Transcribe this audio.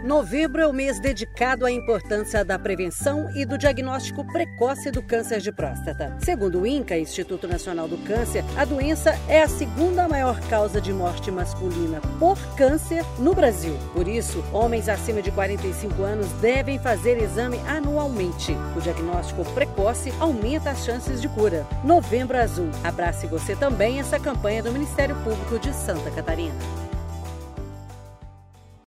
Novembro é o mês dedicado à importância da prevenção e do diagnóstico precoce do câncer de próstata. Segundo o INCA, Instituto Nacional do Câncer, a doença é a segunda maior causa de morte masculina por câncer no Brasil. Por isso, homens acima de 45 anos devem fazer exame anualmente. O diagnóstico precoce aumenta as chances de cura. Novembro Azul. Abrace você também essa campanha do Ministério Público de Santa Catarina.